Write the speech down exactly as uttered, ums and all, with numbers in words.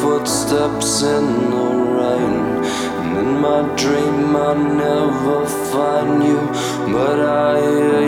footsteps in the rain. And in my dream I never find you, but I hear